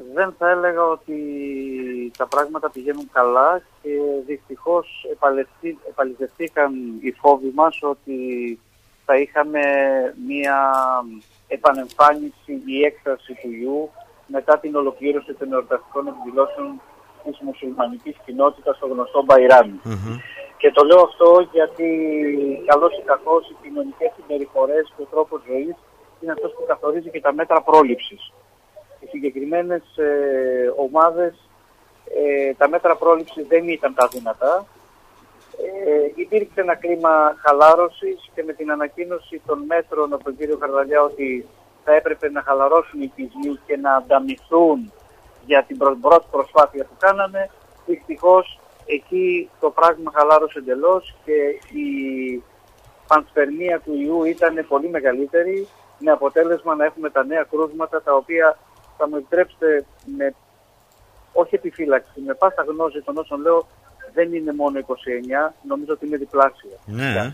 δεν θα έλεγα ότι τα πράγματα πηγαίνουν καλά και δυστυχώς επαληθευτήκαν οι φόβοι μας ότι θα είχαμε μία επανεμφάνιση ή έκφραση του ιού μετά την ολοκλήρωση των εορταστικών εκδηλώσεων της μουσουλμανικής κοινότητας στο γνωστό Μπαϊράμι. Και το λέω αυτό γιατί καλώς ή κακώς οι κοινωνικές συμπεριφορές και ο τρόπος ζωής είναι αυτός που καθορίζει και τα μέτρα πρόληψης. Οι συγκεκριμένες ομάδες, τα μέτρα πρόληψης δεν ήταν τα δυνατά. Υπήρξε ένα κλίμα χαλάρωσης και με την ανακοίνωση των μέτρων από τον κύριο Χαρδαλιά ότι θα έπρεπε να χαλαρώσουν οι πεισμοί και να ανταμυθούν για την πρώτη προσπάθεια που κάναμε. Δυστυχώς εκεί το πράγμα χαλάρωσε εντελώς και η πανσπερμία του ιού ήταν πολύ μεγαλύτερη, με αποτέλεσμα να έχουμε τα νέα κρούσματα, τα οποία θα μου επιτρέψετε με όχι επιφύλαξη, με πάσα γνώση των όσων λέω, δεν είναι μόνο 29, νομίζω ότι είναι διπλάσια. Ναι.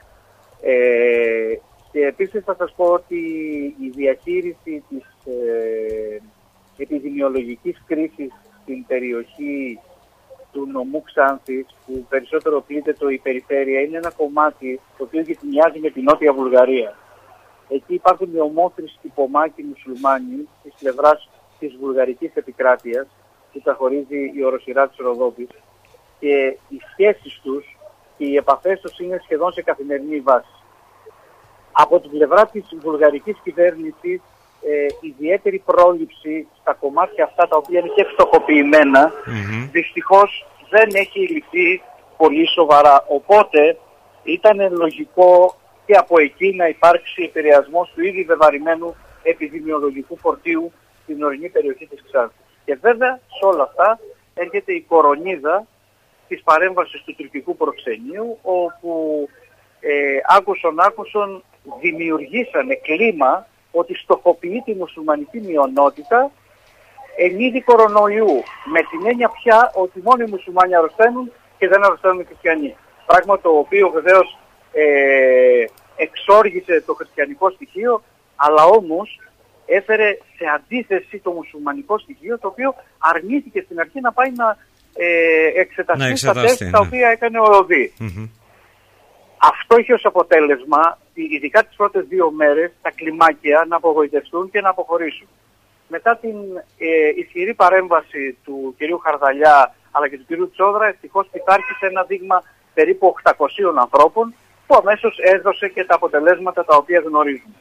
Και επίσης θα σας πω ότι η διαχείριση της επιδημιολογικής κρίσης στην περιοχή του νομού Ξάνθης, που περισσότερο πλήττεται η περιφέρεια, είναι ένα κομμάτι το οποίο γειτονιάζει με την Νότια Βουλγαρία. Εκεί υπάρχουν οι ομόθρηστοι τυπομάχοι μουσουλμάνοι της πλευράς της βουλγαρικής επικράτειας, που τα χωρίζει η οροσειρά της Ροδόπης, και οι σχέσεις τους και οι επαφές τους είναι σχεδόν σε καθημερινή βάση. Από την πλευρά της βουλγαρικής κυβέρνησης, ιδιαίτερη πρόληψη στα κομμάτια αυτά τα οποία είναι και φτωχοποιημένα, δυστυχώς δεν έχει ληφθεί πολύ σοβαρά. Οπότε ήταν λογικό και από εκεί να υπάρξει επηρεασμός του ήδη βεβαρημένου επιδημιολογικού φορτίου στην ορεινή περιοχή της Ξάνθης. Και βέβαια σε όλα αυτά έρχεται η κορονίδα της παρέμβασης του τουρκικού προξενείου, όπου άκουσον δημιουργήσανε κλίμα ότι στοχοποιεί τη μουσουλμανική μειονότητα εν είδη κορονοϊού, με την έννοια πια ότι μόνο οι μουσουλμάνοι αρρωσταίνουν και δεν αρρωσταίνουν οι χριστιανοί. Πράγμα το οποίο βεβαίως εξόργησε το χριστιανικό στοιχείο, αλλά όμως έφερε σε αντίθεση το μουσουλμανικό στοιχείο, το οποίο αρνήθηκε στην αρχή να πάει να εξεταστεί στα τεστ τα οποία έκανε ο ΟΔΗ. Αυτό είχε ως αποτέλεσμα, ειδικά τις πρώτες 2 μέρες, τα κλιμάκια να απογοητευτούν και να αποχωρήσουν. Μετά την ισχυρή παρέμβαση του κυρίου Χαρδαλιά αλλά και του κυρίου Τσόδρα, ευτυχώς πειθάρχησε ένα δείγμα περίπου 800 ανθρώπων, που αμέσως έδωσε και τα τα οποία γνωρίζουμε.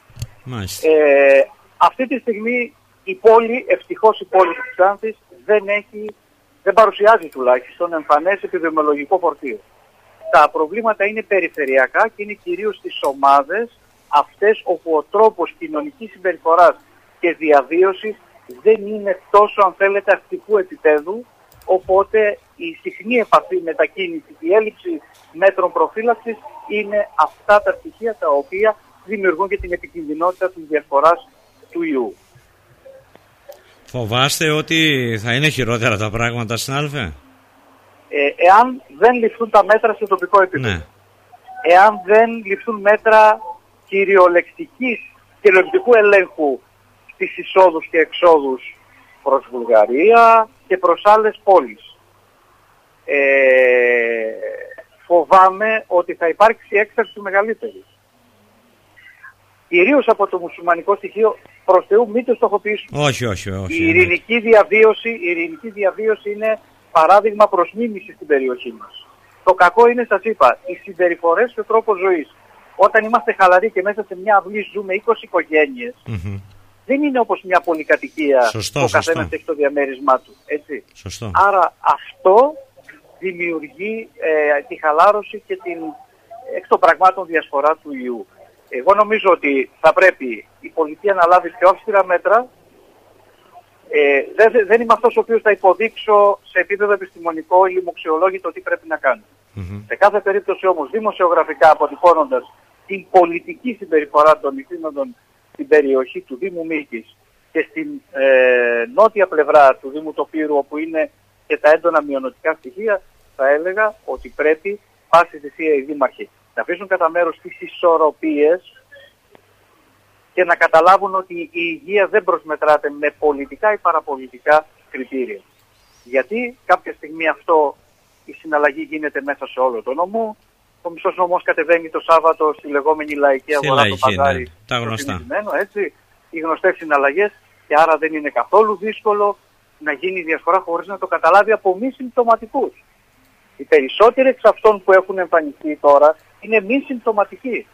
Αυτή τη στιγμή η πόλη, ευτυχώς η πόλη της Ξάνθης, δεν παρουσιάζει τουλάχιστον εμφανές επιδημιολογικό φορτίο. Τα προβλήματα είναι περιφερειακά και είναι κυρίως στις ομάδες αυτές όπου ο τρόπος κοινωνικής συμπεριφοράς και διαβίωσης δεν είναι τόσο, αν θέλετε, αστικού επίπεδου, οπότε η συχνή επαφή, μετακίνηση, η έλλειψη μέτρων προφύλαξης είναι αυτά τα στοιχεία τα οποία δημιουργούν και την επικινδυνότητα της διαφοράς του ιού. Φοβάστε ότι θα είναι χειρότερα τα πράγματα, συνάδελφε? Εάν δεν ληφθούν τα μέτρα σε τοπικό επίπεδο, ναι. Εάν δεν ληφθούν μέτρα κυριολεκτικής και λογικού ελέγχου στις εισόδους και εξόδους προς Βουλγαρία και προς άλλες πόλεις, φοβάμαι ότι θα υπάρξει έκσταση μεγαλύτερη. Κυρίως από το μουσουλμανικό στοιχείο, προς Θεού μην το στοχοποιήσουμε. Όχι. Η ειρηνική διαβίωση είναι παράδειγμα προς μίμηση στην περιοχή μας. Το κακό είναι, σας είπα, οι συμπεριφορές και ο τρόπος ζωής. Όταν είμαστε χαλαροί και μέσα σε μια αυλή ζούμε 20 οικογένειες, δεν είναι όπως μια πολυκατοικία που ο καθένας έχει το διαμέρισμά του. Έτσι. Άρα αυτό δημιουργεί τη χαλάρωση και την εκ των πραγμάτων διασπορά του ιού. Εγώ νομίζω ότι θα πρέπει η πολιτεία να λάβει πιο αυστηρά μέτρα. Δεν είμαι αυτός ο οποίος θα υποδείξω σε επίπεδο επιστημονικό ή λοιμοξιολόγητο τι πρέπει να κάνει. Σε κάθε περίπτωση όμως, δημοσιογραφικά αποτυπώνοντας την πολιτική συμπεριφορά των ηθήνοντων στην περιοχή του Δήμου Μήλκης και στην νότια πλευρά του Δήμου Τοπύρου, όπου είναι και τα έντονα μειονοτικά στοιχεία, θα έλεγα ότι πρέπει πάση θυσία οι δήμαρχοι να αφήσουν κατά μέρος τις ισορροπίες και να καταλάβουν ότι η υγεία δεν προσμετράται με πολιτικά ή παραπολιτικά κριτήρια. Γιατί κάποια στιγμή αυτό η παραπολιτικα γίνεται μέσα σε όλο τον νομό. Ο μισός νομός κατεβαίνει το Σάββατο στη λεγόμενη λαϊκή αγορά, το παζάρι, ναι, τα γνωστά. Έτσι, οι γνωστές συναλλαγές, και άρα δεν είναι καθόλου δύσκολο να γίνει η διασπορά χωρίς να το καταλάβει από μη συμπτωματικούς. Οι περισσότεροι εξ αυτών που έχουν εμφανιστεί τώρα είναι μη συμπτωματικοί.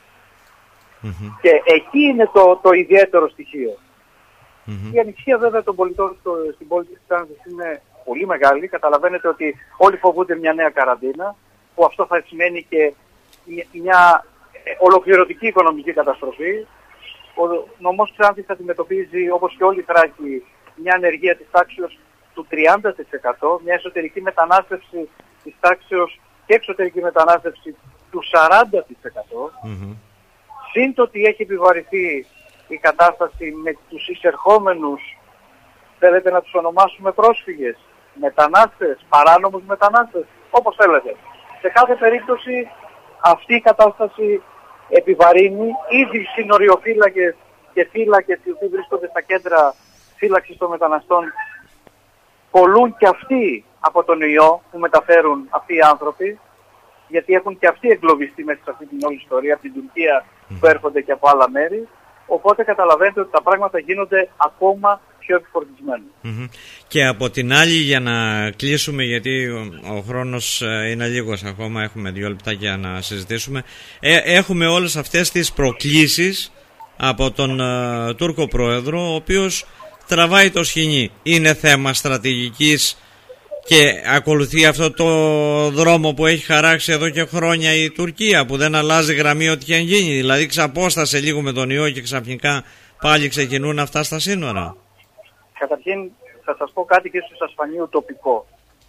Και εκεί είναι το ιδιαίτερο στοιχείο. Η ανησυχία βέβαια των πολιτών στην πόλη της Ξάνθης είναι πολύ μεγάλη. Καταλαβαίνετε ότι όλοι φοβούνται μια νέα καραντίνα, που αυτό θα σημαίνει και μια ολοκληρωτική οικονομική καταστροφή. Ο νομός Ξάνθης αντιμετωπίζει, όπως και όλη η Θράκη, μια ανεργία της τάξης του 30%, μια εσωτερική μετανάστευση της τάξης και εξωτερική μετανάστευση του 40%. Συν το ότι έχει επιβαρυνθεί η κατάσταση με τους εισερχόμενους, θέλετε να τους ονομάσουμε πρόσφυγες, μετανάστες, παράνομους μετανάστες, όπως θέλετε. Σε κάθε περίπτωση αυτή η κατάσταση επιβαρύνει. Ήδη συνοριοφύλακες και φύλακες οι οποίοι βρίσκονται στα κέντρα φύλαξης των μεταναστών πολλούν και αυτοί από τον ιό που μεταφέρουν αυτοί οι άνθρωποι, γιατί έχουν και αυτοί εγκλωβιστεί μέσα σε αυτή την όλη ιστορία, από την Τουρκία που έρχονται και από άλλα μέρη. Οπότε καταλαβαίνετε ότι τα πράγματα γίνονται ακόμα πιο επιφορτισμένα. Και από την άλλη, για να κλείσουμε, γιατί ο χρόνος είναι λίγος ακόμα, έχουμε 2 λεπτάκια να συζητήσουμε, έχουμε όλες αυτές τις προκλήσεις από τον Τούρκο Πρόεδρο, ο οποίος τραβάει το σκηνή. Είναι θέμα στρατηγικής και ακολουθεί αυτό το δρόμο που έχει χαράξει εδώ και χρόνια η Τουρκία, που δεν αλλάζει γραμμή ό,τι και αν γίνει. Δηλαδή ξαπόστασε λίγο με τον ιό και ξαφνικά πάλι ξεκινούν αυτά στα σύνορα. Καταρχήν θα σας πω κάτι και ίσως σας φανεί ουτοπικό.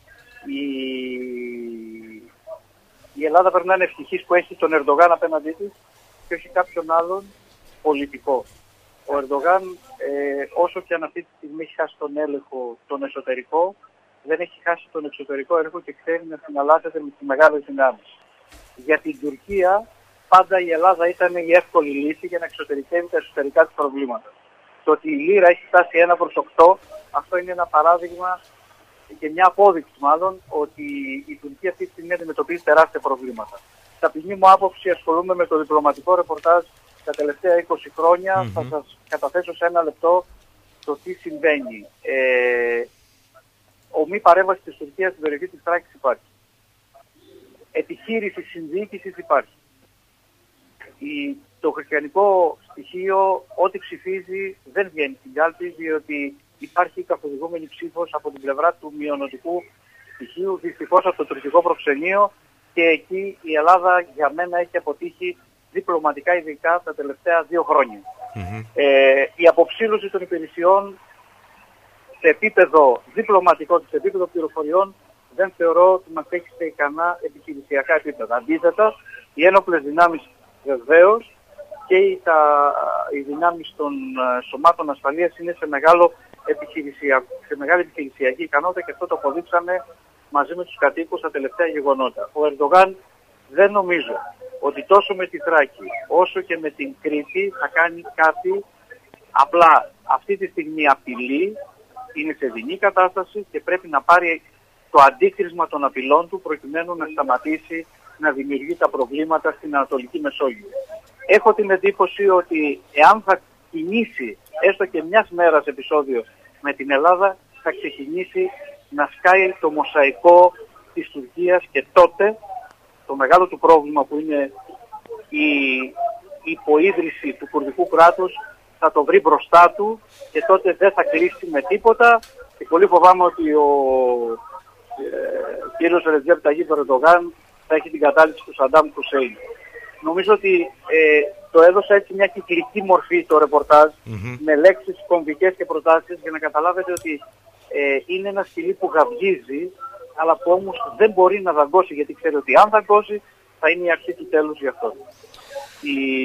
Η Ελλάδα πρέπει να είναι ευτυχής που έχει τον Ερντογάν απέναντί της και όχι κάποιον άλλον πολιτικό. Ο Ερντογάν, όσο και αν αυτή τη στιγμή έχει χάσει τον έλεγχο τον εσωτερικό, δεν έχει χάσει τον εξωτερικό έλεγχο και ξέρει να συναλλάσσεται με τις μεγάλες δυνάμεις. Για την Τουρκία πάντα η Ελλάδα ήταν η εύκολη λύση για να εξωτερικεύει τα εσωτερικά της προβλήματα. Το ότι η λίρα έχει φτάσει 1/8, αυτό είναι ένα παράδειγμα και μια απόδειξη μάλλον ότι η Τουρκία αυτή τη στιγμή αντιμετωπίζει τεράστια προβλήματα. Στα ποινή μου άποψη ασχολούμαι με το διπλωματικό ρεπορτάζ τα τελευταία 20 χρόνια. Θα σας καταθέσω σε 1 λεπτό το τι συμβαίνει. Ομή παρέμβαση της Τουρκίας στην περιοχή της Θράκης υπάρχει. Επιχείρηση συνδιοίκησης υπάρχει. Το χριστιανικό στοιχείο, ό,τι ψηφίζει, δεν βγαίνει στην κάλπη, διότι υπάρχει καθοδηγούμενη ψήφος από την πλευρά του μειονοτικού στοιχείου, δυστυχώς από το τουρκικό προξενείο, και εκεί η Ελλάδα για μένα έχει αποτύχει διπλωματικά, ειδικά τα τελευταία 2 χρόνια. Η αποψήλωση των υπηρεσιών σε επίπεδο διπλωματικό και σε επίπεδο πληροφοριών δεν θεωρώ ότι μας έχει σε ικανά επιχειρησιακά επίπεδα. Αντίθετα, οι ένοπλες δυνάμεις βεβαίως και οι δυνάμεις των σωμάτων ασφαλείας είναι σε μεγάλη επιχειρησιακή ικανότητα, και αυτό το αποδείξαμε μαζί με τους κατοίκους στα τελευταία γεγονότα. Ο Ερντογάν δεν νομίζω ότι τόσο με τη Θράκη όσο και με την Κρήτη θα κάνει κάτι. Απλά αυτή τη στιγμή απειλεί, είναι σε δεινή κατάσταση και πρέπει να πάρει το αντίκρισμα των απειλών του προκειμένου να σταματήσει να δημιουργεί τα προβλήματα στην Ανατολική Μεσόγειο. Έχω την εντύπωση ότι εάν θα κινήσει έστω και μιας μέρας επεισόδιο με την Ελλάδα, θα ξεκινήσει να σκάει το μοσαϊκό της Τουρκίας, και τότε το μεγάλο του πρόβλημα, που είναι η υποίδρυση του κουρδικού κράτους, θα το βρει μπροστά του και τότε δεν θα κλείσει με τίποτα, και πολύ φοβάμαι ότι ο κύριος Ρετζέπ Ταγίπ Ερντογάν θα έχει την κατάληψη του Σαντάμ Χουσέιν. Νομίζω ότι το έδωσα έτσι μια κυκλική μορφή το ρεπορτάζ, με λέξεις κομβικές και προτάσεις, για να καταλάβετε ότι είναι ένα σκυλί που γαυγίζει, αλλά που όμως δεν μπορεί να δαγκώσει, γιατί ξέρει ότι αν δαγκώσει θα είναι η αρχή του τέλους για αυτό.